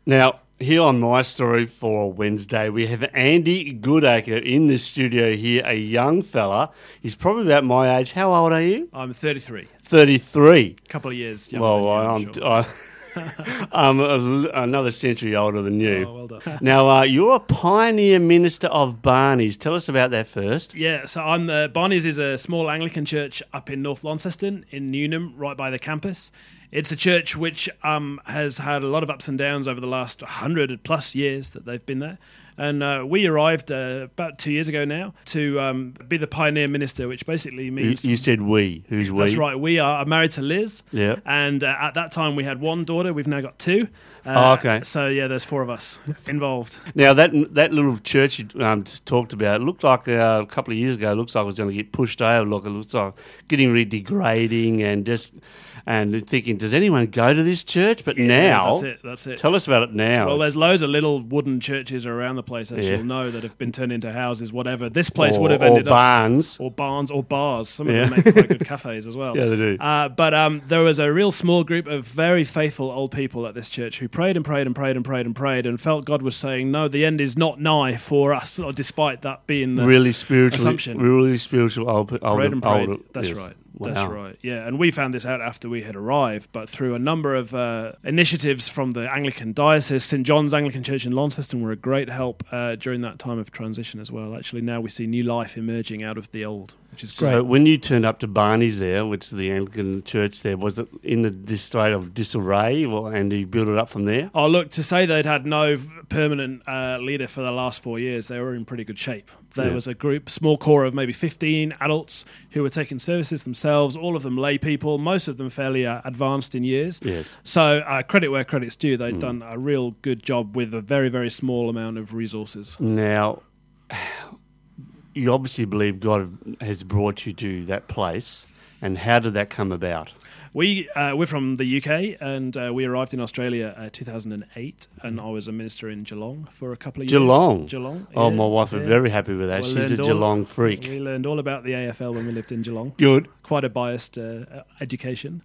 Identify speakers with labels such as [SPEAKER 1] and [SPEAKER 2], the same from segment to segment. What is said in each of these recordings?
[SPEAKER 1] Now, here on My Story for Wednesday, we have Andy Goodacre in the studio here, a young fella. He's probably about my age. How old are you?
[SPEAKER 2] I'm 33.
[SPEAKER 1] 33.
[SPEAKER 2] A couple of years younger than you, I'm sure.
[SPEAKER 1] I'm another century older than you.
[SPEAKER 2] Oh, well done.
[SPEAKER 1] Now, you're a pioneer minister of Barney's. Tell us about that first.
[SPEAKER 2] Yeah, so Barney's is a small Anglican church up in North Launceston in Newnham, right by the campus. It's a church which has had a lot of ups and downs over the last 100 plus years that they've been there. And we arrived about 2 years ago now to be the pioneer minister, which basically means...
[SPEAKER 1] You said we. Who's we?
[SPEAKER 2] That's right. We are married to Liz.
[SPEAKER 1] Yeah.
[SPEAKER 2] And at that time we had one daughter. We've now got two.
[SPEAKER 1] Okay.
[SPEAKER 2] So, yeah, there's four of us involved.
[SPEAKER 1] Now, that little church you talked about, it looked like a couple of years ago, it looks like it was going to get pushed over. Look, it looks like getting really degrading and thinking, does anyone go to this church? But now...
[SPEAKER 2] That's it.
[SPEAKER 1] Tell us about it now.
[SPEAKER 2] Well, there's loads of little wooden churches around the place, as you'll know, that have been turned into houses, whatever. This place would have ended
[SPEAKER 1] up...
[SPEAKER 2] Or barns or bars. Some of them make quite good cafes as well.
[SPEAKER 1] Yeah, they do.
[SPEAKER 2] But there was a real small group of very faithful old people at this church who prayed and prayed and prayed and prayed and prayed and felt God was saying, no, the end is not nigh for us, or despite that being the
[SPEAKER 1] really spiritual
[SPEAKER 2] assumption.
[SPEAKER 1] Really spiritual old
[SPEAKER 2] Prayed and prayed.
[SPEAKER 1] older,
[SPEAKER 2] That's
[SPEAKER 1] yes.
[SPEAKER 2] right.
[SPEAKER 1] Wow.
[SPEAKER 2] That's right, yeah. And we found this out after we had arrived, but through a number of initiatives from the Anglican Diocese. St John's Anglican Church in Launceston were a great help during that time of transition as well. Actually, now we see new life emerging out of the old, which is great.
[SPEAKER 1] So when you turned up to Barney's there, which is the Anglican church there, was it in this state of disarray, and you built it up from there?
[SPEAKER 2] Oh, look, to say they'd had no permanent leader for the last 4 years, they were in pretty good shape. There was a small core of maybe 15 adults who were taking services themselves, all of them lay people, most of them fairly advanced in years.
[SPEAKER 1] Yes.
[SPEAKER 2] So credit where credit's due. They'd done a real good job with a very, very small amount of resources.
[SPEAKER 1] Now, you obviously believe God has brought you to that place, and how did that come about?
[SPEAKER 2] We're from the UK, and we arrived in Australia 2008, and I was a minister in Geelong for a couple of years. Geelong.
[SPEAKER 1] Oh, my wife is very happy with that. She's a Geelong freak.
[SPEAKER 2] We learned all about the AFL when we lived in Geelong.
[SPEAKER 1] Good.
[SPEAKER 2] Quite a biased education.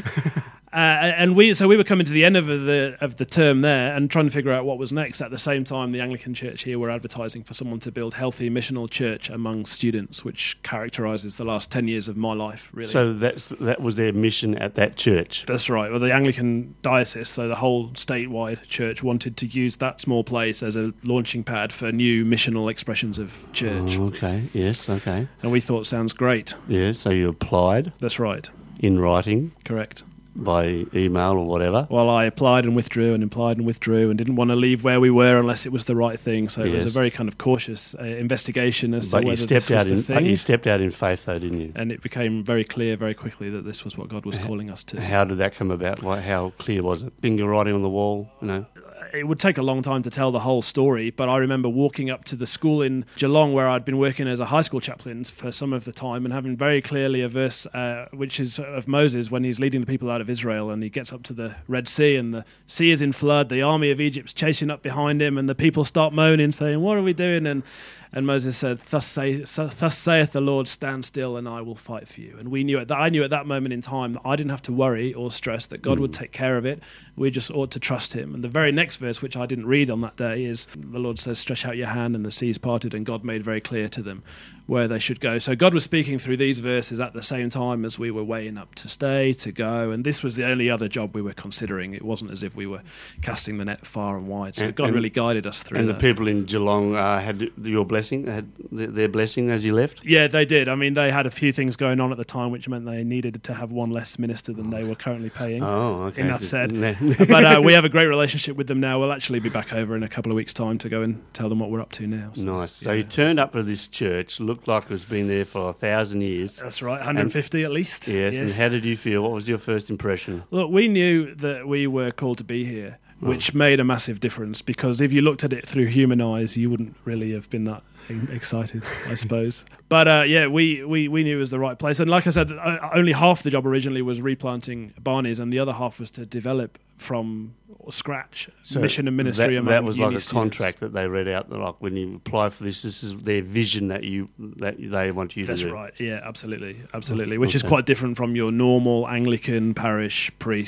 [SPEAKER 2] And we were coming to the end of the term there and trying to figure out what was next. At the same time, the Anglican Church here were advertising for someone to build healthy missional church among students, which characterises the last 10 years of my life, really.
[SPEAKER 1] So that was their mission at that church?
[SPEAKER 2] That's right. Well, the Anglican Diocese, so the whole statewide church, wanted to use that small place as a launching pad for new missional expressions of church.
[SPEAKER 1] Oh, okay. Yes, okay.
[SPEAKER 2] And we thought, sounds great.
[SPEAKER 1] Yeah, so you applied?
[SPEAKER 2] That's right.
[SPEAKER 1] In writing?
[SPEAKER 2] Correct.
[SPEAKER 1] By email or whatever?
[SPEAKER 2] Well, I applied and withdrew and applied and withdrew and didn't want to leave where we were unless it was the right thing. So it was a very kind of cautious investigation as to whether this was the thing.
[SPEAKER 1] But you stepped out in faith, though, didn't you?
[SPEAKER 2] And it became very clear very quickly that this was what God was calling us to.
[SPEAKER 1] How did that come about? How clear was it? Finger writing on the wall,
[SPEAKER 2] It would take a long time to tell the whole story, but I remember walking up to the school in Geelong where I'd been working as a high school chaplain for some of the time and having very clearly a verse which is of Moses when he's leading the people out of Israel and he gets up to the Red Sea and the sea is in flood, the army of Egypt's chasing up behind him and the people start moaning saying, what are we doing? And Moses said, Thus saith the Lord, stand still and I will fight for you. And I knew at that moment in time that I didn't have to worry or stress, that God would take care of it. We just ought to trust him. And the very next verse, which I didn't read on that day, is the Lord says, stretch out your hand and the seas parted, and God made very clear to them where they should go. So God was speaking through these verses at the same time as we were weighing up to stay, to go, and this was the only other job we were considering. It wasn't as if we were casting the net far and wide. So God really guided us through that.
[SPEAKER 1] And the people in Geelong had your blessing, had their blessing as you left?
[SPEAKER 2] Yeah, they did. I mean, they had a few things going on at the time, which meant they needed to have one less minister than they were currently paying.
[SPEAKER 1] Oh, okay.
[SPEAKER 2] Enough said. But we have a great relationship with them now. We'll actually be back over in a couple of weeks' time to go and tell them what we're up to now. So,
[SPEAKER 1] nice. So you turned up to this church, looked like it's been there for 1,000 years.
[SPEAKER 2] That's right, 150 at least.
[SPEAKER 1] Yes, and how did you feel? What was your first impression?
[SPEAKER 2] Look, we knew that we were called to be here, which made a massive difference, because if you looked at it through human eyes, you wouldn't really have been that excited, I suppose. But we knew it was the right place. And like I said, only half the job originally was replanting Barney's, and the other half was to develop from scratch mission and ministry.
[SPEAKER 1] That was like a contract that they read out. Like when you apply for this is their vision that they want you to do.
[SPEAKER 2] That's right. Yeah, absolutely. Which is quite different from your normal Anglican parish priest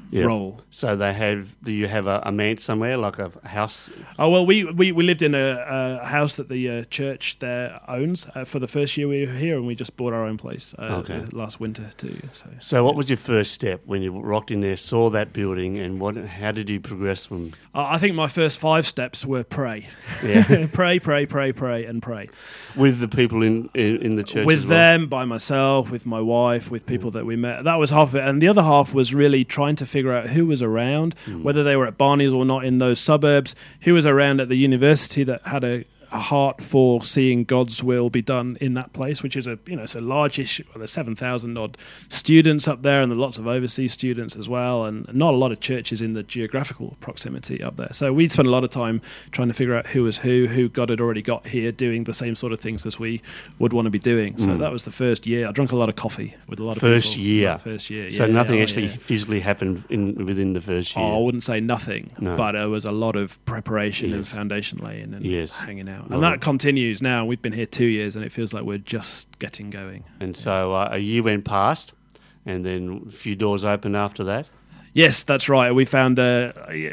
[SPEAKER 2] role.
[SPEAKER 1] So do you have a manse somewhere, like a house?
[SPEAKER 2] Oh, well, we lived in a house that the church there owns for the first year we were here, and we just bought our own place last winter too.
[SPEAKER 1] So what was your first step when you rocked in there, saw that building, and how did you progress from?
[SPEAKER 2] I think my first 5 steps were pray.
[SPEAKER 1] Yeah.
[SPEAKER 2] pray, and pray.
[SPEAKER 1] With the people in the church?
[SPEAKER 2] With
[SPEAKER 1] as well?
[SPEAKER 2] them, by myself, with my wife, with people that we met. That was half of it. And the other half was really trying to figure out who was around, whether they were at Barney's or not in those suburbs, who was around at the university that had a heart for seeing God's will be done in that place, which is it's a large-ish. Well, there's 7,000 odd students up there, and there are lots of overseas students as well, and not a lot of churches in the geographical proximity up there. So we'd spent a lot of time trying to figure out who was who God had already got here doing the same sort of things as we would want to be doing. So that was the first year. I drank a lot of coffee with a lot of people.
[SPEAKER 1] First year. So nothing actually physically happened within the first year.
[SPEAKER 2] I wouldn't say nothing, but there was a lot of preparation and foundation laying and hanging out. And that continues now. We've been here 2 years, and it feels like we're just getting going.
[SPEAKER 1] And so a year went past, and then a few doors opened after that?
[SPEAKER 2] Yes, that's right. We found a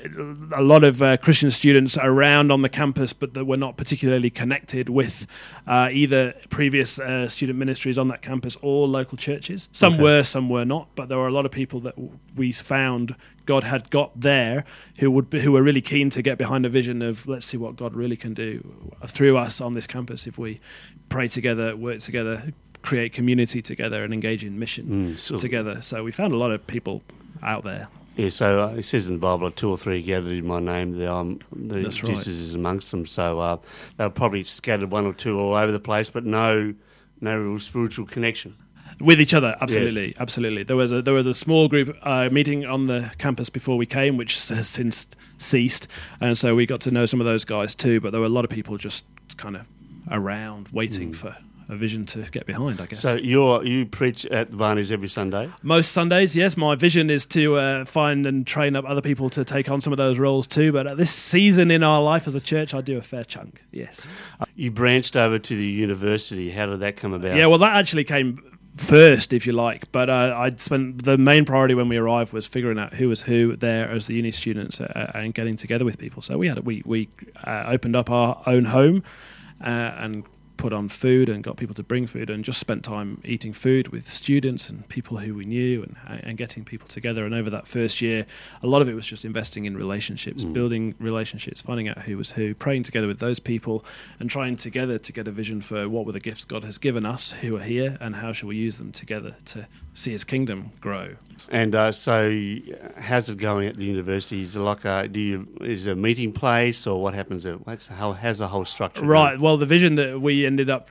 [SPEAKER 2] lot of Christian students around on the campus, but that were not particularly connected with either previous student ministries on that campus or local churches. Some were, some were not, but there were a lot of people that we found God had got there who were really keen to get behind a vision of, let's see what God really can do through us on this campus if we pray together, work together, create community together, and engage in mission together. So we found a lot of people out there.
[SPEAKER 1] Yeah, so it says in the Bible, 2 or 3 gathered in my name,
[SPEAKER 2] That's right.
[SPEAKER 1] Jesus is amongst them. So they were probably scattered 1 or 2 all over the place, but no real spiritual connection.
[SPEAKER 2] With each other, absolutely,
[SPEAKER 1] Yes.
[SPEAKER 2] absolutely. There was a small group meeting on the campus before we came, which has since ceased, and so we got to know some of those guys too. But there were a lot of people just kind of around, waiting for a vision to get behind, I guess.
[SPEAKER 1] So you preach at the Barneys every Sunday?
[SPEAKER 2] Most Sundays, yes. My vision is to find and train up other people to take on some of those roles too. But at this season in our life as a church, I do a fair chunk, yes.
[SPEAKER 1] You branched over to the university. How did that come about?
[SPEAKER 2] Yeah, well, that actually came first, if you like, but I'd spent the main priority when we arrived was figuring out who was who there as the uni students and getting together with people. So we opened up our own home and put on food and got people to bring food and just spent time eating food with students and people who we knew and getting people together. And over that first year, a lot of it was just investing in relationships, building relationships, finding out who was who, praying together with those people and trying together to get a vision for what were the gifts God has given us who are here and how shall we use them together to see his kingdom grow.
[SPEAKER 1] And so how's it going at the university? Is it like is it a meeting place or what happens there? How's the whole structure?
[SPEAKER 2] Right.
[SPEAKER 1] Going?
[SPEAKER 2] Well, the vision that we ended up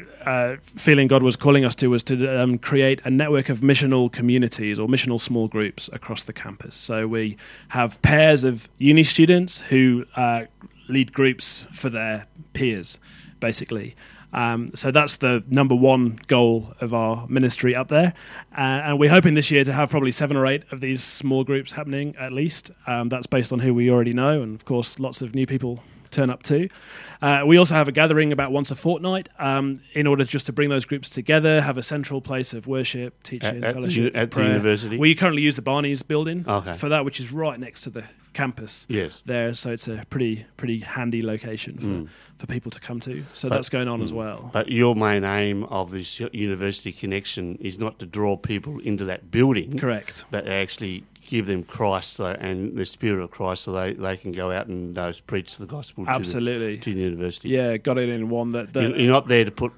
[SPEAKER 2] feeling God was calling us to was to create a network of missional communities or missional small groups across the campus. So we have pairs of uni students who lead groups for their peers, basically. So that's the number one goal of our ministry up there. And we're hoping this year to have probably 7 or 8 of these small groups happening at least. That's based on who we already know. And, of course, lots of new people turn up too. We also have a gathering about once a fortnight in order just to bring those groups together, have a central place of worship, teaching, fellowship,
[SPEAKER 1] at
[SPEAKER 2] prayer.
[SPEAKER 1] the university?
[SPEAKER 2] We currently use the Barneys building
[SPEAKER 1] for
[SPEAKER 2] that, which is right next to the campus there. So it's a pretty handy location for people to come to. So that's going on as well.
[SPEAKER 1] But your main aim of this university connection is not to draw people into that building.
[SPEAKER 2] Correct.
[SPEAKER 1] But actually give them Christ and the Spirit of Christ so they can go out and preach the gospel to the university.
[SPEAKER 2] Yeah, got it in one that...
[SPEAKER 1] You're not there to put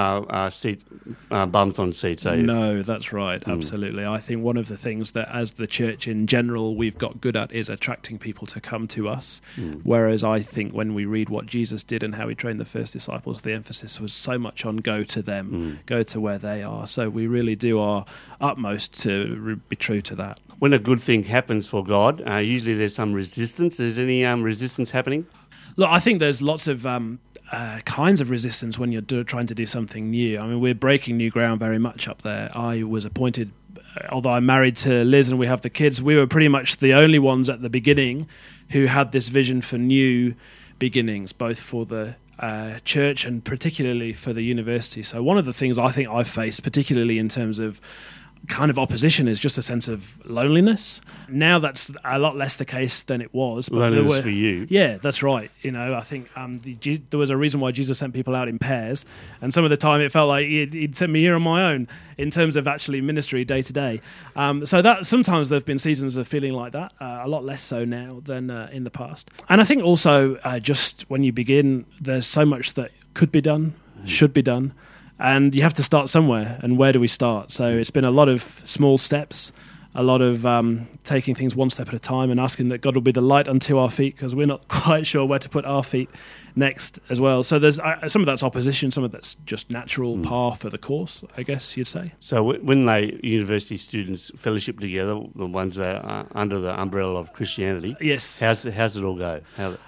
[SPEAKER 1] bums on seats, are you?
[SPEAKER 2] No, that's right, absolutely. I think one of the things that as the church in general we've got good at is attracting people to come to us, whereas I think when we read what Jesus did and how he trained the first disciples, the emphasis was so much on go to them, go to where they are. So we really do our utmost to be true to that.
[SPEAKER 1] When a good thing happens for God, usually there's some resistance. Is any resistance happening?
[SPEAKER 2] Look, I think there's lots of kinds of resistance when you're trying to do something new. I mean, we're breaking new ground very much up there. I was appointed, although I'm married to Liz and we have the kids, we were pretty much the only ones at the beginning who had this vision for new beginnings, both for the church and particularly for the university. So one of the things I think I've faced, particularly in terms of kind of opposition is just a sense of loneliness. Now that's a lot less the case than it was. But
[SPEAKER 1] loneliness for you.
[SPEAKER 2] Yeah, that's right. I think there was a reason why Jesus sent people out in pairs, and some of the time it felt like he'd sent me here on my own in terms of actually ministry day to day. So that sometimes there have been seasons of feeling like that, a lot less so now than in the past. And I think also just when you begin, there's so much that could be done, should be done. And you have to start somewhere, and where do we start? So it's been a lot of small steps, a lot of taking things one step at a time and asking that God will be the light unto our feet, because we're not quite sure where to put our feet next as well. So there's some of that's opposition, some of that's just natural par for the course, I guess you'd say.
[SPEAKER 1] So when university students fellowship together, the ones that are under the umbrella of Christianity,
[SPEAKER 2] yes,
[SPEAKER 1] how's it all go?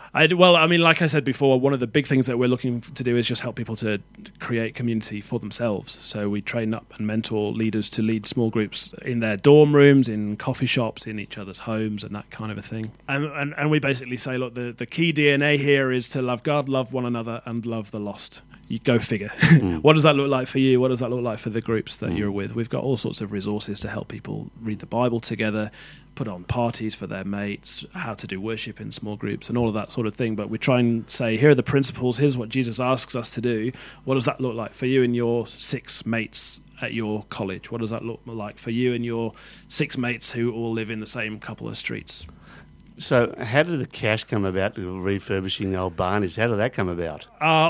[SPEAKER 2] Like I said before, one of the big things that we're looking to do is just help people to create community for themselves. So we train up and mentor leaders to lead small groups in their dorm rooms, in coffee shops, in each other's homes, and that kind of a thing. And we basically say, look, the key DNA here is to love God, love one another, and love the lost. You go figure. What does that look like for you? What does that look like for the groups that you're with? We've got all sorts of resources to help people read the Bible together, put on parties for their mates, how to do worship in small groups and all of that sort of thing. But we try and say, here are the principles, here's what Jesus asks us to do. What does that look like for you and your 6 mates at your college? What does that look like for you and your 6 mates who all live in the same couple of streets?
[SPEAKER 1] So how did the cash come about to refurbishing the old Barney's? How did that come about?
[SPEAKER 2] I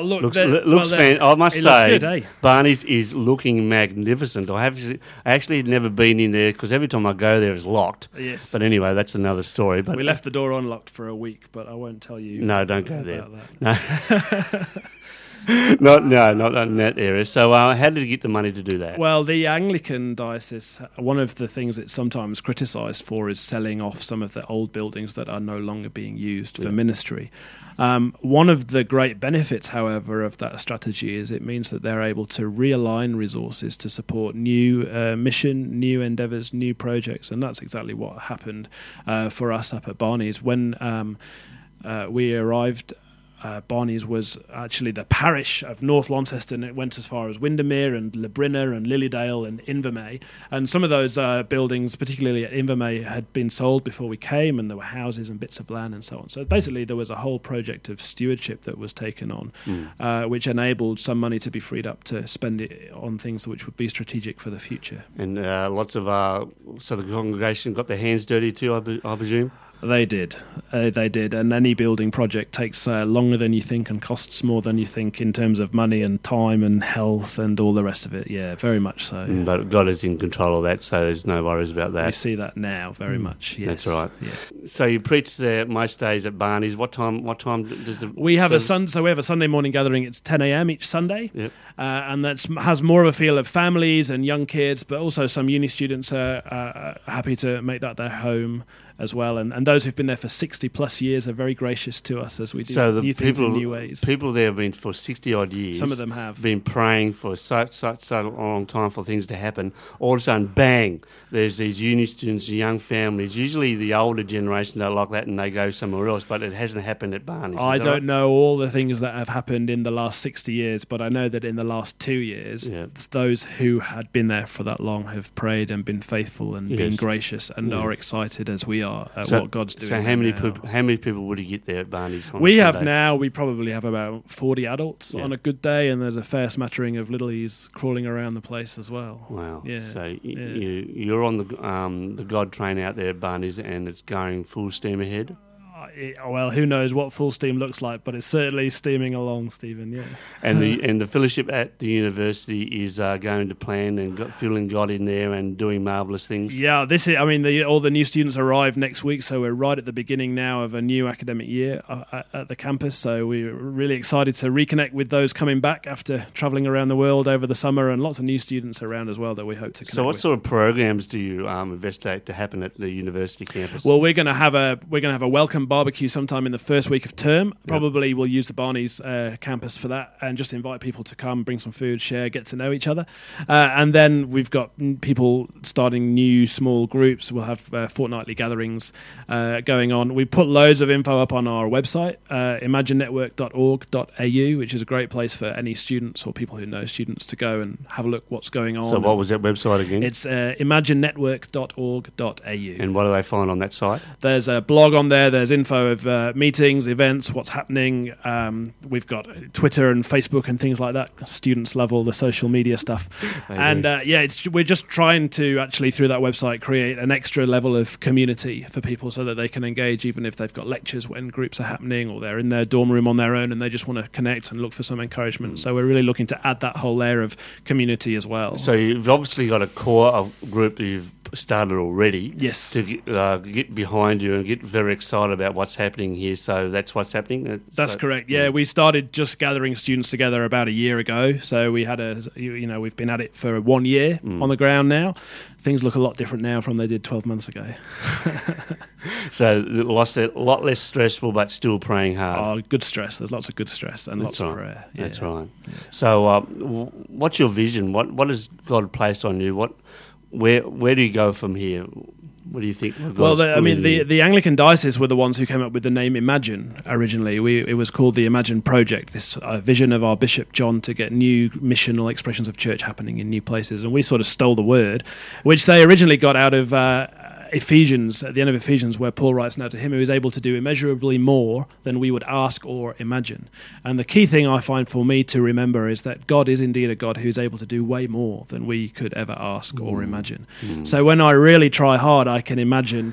[SPEAKER 1] must say,
[SPEAKER 2] good,
[SPEAKER 1] Barney's is looking magnificent. I actually never been in there because every time I go there it's locked.
[SPEAKER 2] Yes.
[SPEAKER 1] But anyway, that's another story. But
[SPEAKER 2] we left the door unlocked for a week, but I won't tell you.
[SPEAKER 1] No, don't go there.
[SPEAKER 2] That.
[SPEAKER 1] No. Not in that area. So how did you get the money to do that?
[SPEAKER 2] Well, the Anglican diocese, one of the things it's sometimes criticised for is selling off some of the old buildings that are no longer being used for ministry. One of the great benefits, however, of that strategy is it means that they're able to realign resources to support new mission, new endeavours, new projects, and that's exactly what happened for us up at Barney's. When we arrived, Barney's was actually the parish of North Launceston, and it went as far as Windermere and Labrina and Lilydale and Invermay. And some of those buildings, particularly at Invermay, had been sold before we came, and there were houses and bits of land and so on. So basically there was a whole project of stewardship that was taken on, which enabled some money to be freed up to spend it on things which would be strategic for the future.
[SPEAKER 1] And lots of so the congregation got their hands dirty too, I presume?
[SPEAKER 2] They did, and any building project takes longer than you think and costs more than you think in terms of money and time and health and all the rest of it. Yeah, very much so.
[SPEAKER 1] But God is in control of that, so there's no worries about that.
[SPEAKER 2] We see that now very much. Yes,
[SPEAKER 1] that's right.
[SPEAKER 2] Yeah.
[SPEAKER 1] So you preach there most days at Barney's. What time does the
[SPEAKER 2] we have we have a Sunday morning gathering. It's 10 a.m. each Sunday,
[SPEAKER 1] yep.
[SPEAKER 2] And that has more of a feel of families and young kids, but also some uni students are happy to make that their home as well, and those who've been there for 60 plus years are very gracious to us as we do new things in new ways.
[SPEAKER 1] People there have been for 60 odd years.
[SPEAKER 2] Some of them have
[SPEAKER 1] been praying for such a long time for things to happen. All of a sudden, bang! There's these uni students, young families. Usually, the older generation don't like that, and they go somewhere else. But it hasn't happened at Barney's.
[SPEAKER 2] I don't know all the things that have happened in the last 60 years, but I know that in the last 2 years, those who had been there for that long have prayed and been faithful and been gracious and are excited as we are at what God's doing.
[SPEAKER 1] So how many people would you get there at Barney's?
[SPEAKER 2] We probably have about 40 adults on a good day, and there's a fair smattering of littlies crawling around the place as well.
[SPEAKER 1] Wow! Yeah. So you're on the God train out there at Barney's, and it's going full steam ahead.
[SPEAKER 2] Well, who knows what full steam looks like, but it's certainly steaming along, Stephen. Yeah.
[SPEAKER 1] And the fellowship at the university is going to plan and filling God in there and doing marvellous things.
[SPEAKER 2] Yeah, all the new students arrive next week, so we're right at the beginning now of a new academic year at the campus. So we're really excited to reconnect with those coming back after travelling around the world over the summer, and lots of new students around as well that we hope to connect with.
[SPEAKER 1] So what sort of programs do you investigate to happen at the university campus?
[SPEAKER 2] Well, we're going to have a welcome barbecue sometime in the first week of term. Probably we'll use the Barney's campus for that and just invite people to come, bring some food, share, get to know each other. And then we've got people starting new small groups. We'll have fortnightly gatherings going on. We put loads of info up on our website, imaginenetwork.org.au, which is a great place for any students or people who know students to go and have a look what's going on.
[SPEAKER 1] So what was that website again?
[SPEAKER 2] It's imaginenetwork.org.au.
[SPEAKER 1] And what do they find on that site?
[SPEAKER 2] There's a blog on there. There's info of meetings, events, what's happening. We've got Twitter and Facebook and things like that. Students love all the social media stuff. And we're just trying to actually, through that website, create an extra level of community for people so that they can engage even if they've got lectures when groups are happening or they're in their dorm room on their own and they just want to connect and look for some encouragement. So we're really looking to add that whole layer of community as well.
[SPEAKER 1] So you've obviously got a core group that you've started already.
[SPEAKER 2] Yes.
[SPEAKER 1] To get behind you and get very excited about what's happening here. So that's what's happening?
[SPEAKER 2] That's correct. Yeah, we started just gathering students together about a year ago. So we had we've been at it for 1 year on the ground now. Things look a lot different now from they did 12 months ago.
[SPEAKER 1] So a lot less stressful, but still praying hard.
[SPEAKER 2] Oh, good stress. There's lots of good stress and lots of prayer. Yeah.
[SPEAKER 1] That's right. Yeah. So what's your vision? What has God placed on you? Where do you go from here? What do you think?
[SPEAKER 2] The Anglican Diocese were the ones who came up with the name Imagine originally. It was called the Imagine Project, this vision of our Bishop John to get new missional expressions of church happening in new places. And we sort of stole the word, which they originally got out of Ephesians, at the end of Ephesians, where Paul writes, "Now to him who is able to do immeasurably more than we would ask or imagine." And the key thing I find for me to remember is that God is indeed a God who is able to do way more than we could ever ask or imagine. So when I really try hard, I can imagine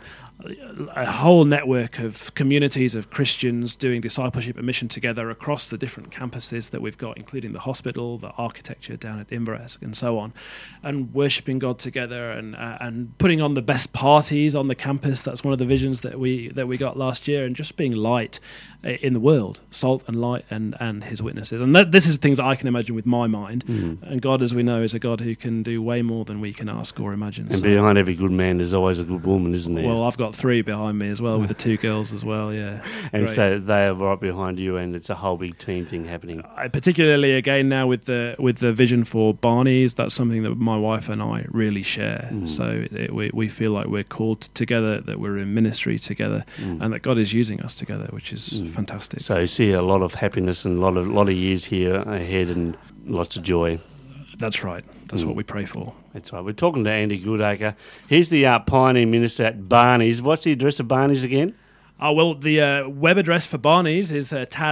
[SPEAKER 2] a whole network of communities of Christians doing discipleship and mission together across the different campuses that we've got, including the hospital, the architecture down at Inveresk and so on, and worshipping God together and putting on the best parties on the campus. That's one of the visions that we got last year, and just being light in the world, salt and light and his witnesses. And this is things that I can imagine with my mind. And God, as we know, is a God who can do way more than we can ask or imagine.
[SPEAKER 1] And behind every good man there's always a good woman, isn't there?
[SPEAKER 2] Well, I've got 3 behind me as well, with the 2 girls as well, yeah.
[SPEAKER 1] And
[SPEAKER 2] Great.
[SPEAKER 1] So they are right behind you, and it's a whole big team thing happening.
[SPEAKER 2] Particularly, again, now with the vision for Barney's, that's something that my wife and I really share. So we feel like we're called together, that we're in ministry together, and that God is using us together, which is fantastic.
[SPEAKER 1] So you see a lot of happiness and a lot of years here ahead and lots of joy.
[SPEAKER 2] That's right. That's what we pray for.
[SPEAKER 1] That's right. We're talking to Andy Goodacre. He's the Pioneer Minister at Barney's. What's the address of Barney's again?
[SPEAKER 2] Well, the web address for Barney's is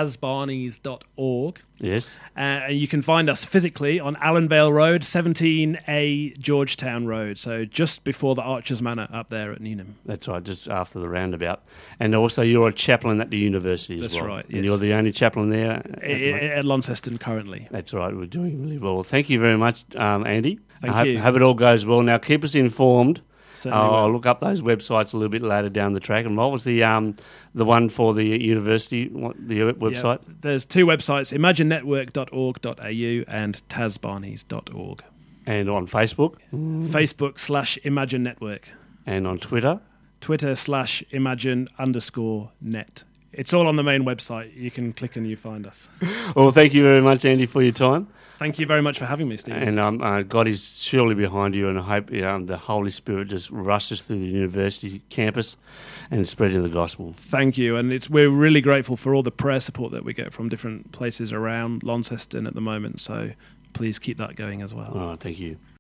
[SPEAKER 2] tasbarneys.org.
[SPEAKER 1] Yes.
[SPEAKER 2] And you can find us physically on Allenvale Road, 17A Georgetown Road, so just before the Archers Manor up there at Newnham.
[SPEAKER 1] That's right, just after the roundabout. And also you're a chaplain at the university as well.
[SPEAKER 2] That's right, yes.
[SPEAKER 1] And you're the only chaplain there?
[SPEAKER 2] At Launceston currently.
[SPEAKER 1] That's right, we're doing really well. Thank you very much, Andy.
[SPEAKER 2] Thank you.
[SPEAKER 1] I hope it all goes well. Now keep us informed. I'll
[SPEAKER 2] will.
[SPEAKER 1] look up those websites a little bit later down the track. And what was the one for the university, the website?
[SPEAKER 2] Yeah, there's 2 websites, imaginenetwork.org.au and tasbarneys.org.
[SPEAKER 1] And on Facebook?
[SPEAKER 2] Facebook/Imagine Network.
[SPEAKER 1] And on Twitter?
[SPEAKER 2] Twitter/Imagine_net. It's all on the main website. You can click and you find us.
[SPEAKER 1] Well, thank you very much, Andy, for your time.
[SPEAKER 2] Thank you very much for having me, Stephen.
[SPEAKER 1] And God is surely behind you, and I hope the Holy Spirit just rushes through the university campus and spreading the gospel.
[SPEAKER 2] Thank you, and we're really grateful for all the prayer support that we get from different places around Launceston at the moment, so please keep that going as well.
[SPEAKER 1] Oh, thank you.